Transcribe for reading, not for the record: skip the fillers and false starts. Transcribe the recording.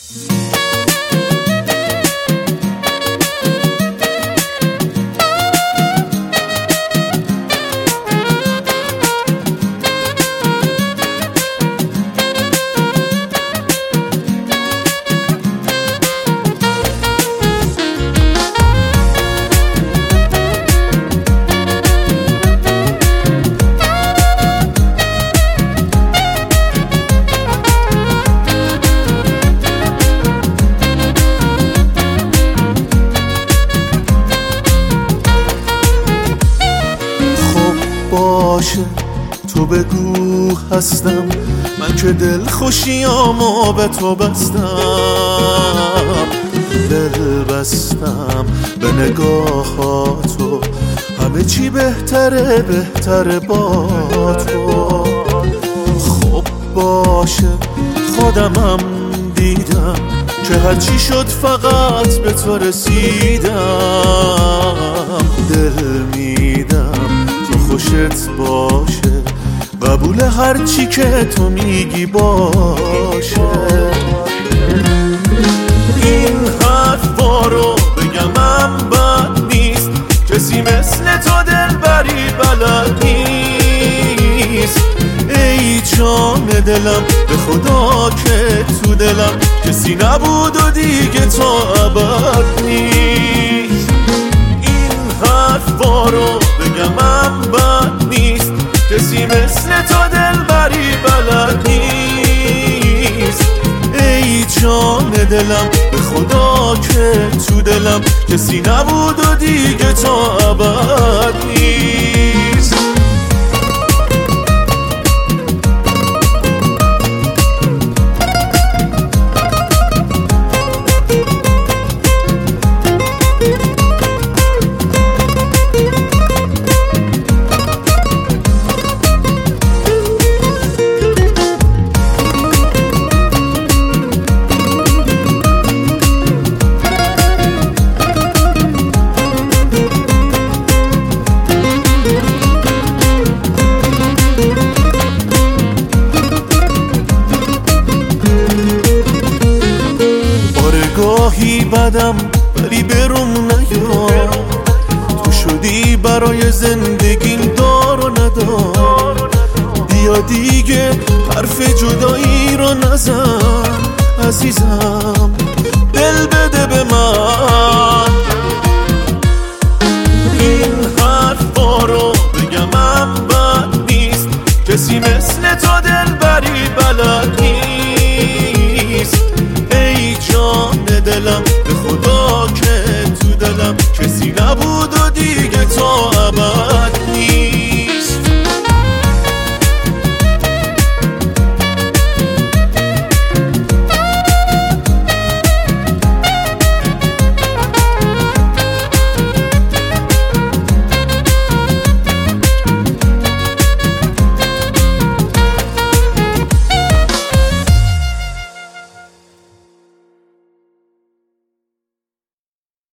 باشه تو بگو هستم، من که دل خوشیامو به تو بستم، دل بستم به نگاهاتو، همه چی بهتره بهتره با تو. خب باشه خودمم دیدم که هرچی شد فقط به تو رسیدم، دل میدم تو خوشت باشه، قبول هرچی که تو میگی باشه. این حرفا رو بگمم بد نیست، کسی مثل تو دلبری بلد نیست. ای جان دلم به خدا که تو دلم کسی نبود و دیگه تا ابد نیست. این حرفا رو بگمم بد نیست، کسی مثل تو دلبری بلد نیست. ای جان دلم به خدا که تو دلم کسی نبود و دیگه تا ابد نیست. گاهی بدم ولی بروم نیا، تو شدی برای زندگیم دار و ندار. بیا دیگه حرف جدایی رو نزن عزیزم، دل بده به من. این حرفا رو بگمم بد نیست، کسی مثل تو دلبری بلد نیست. ای جان دلم به خدا که تو دلم کسی نبود و دیگه تا ابد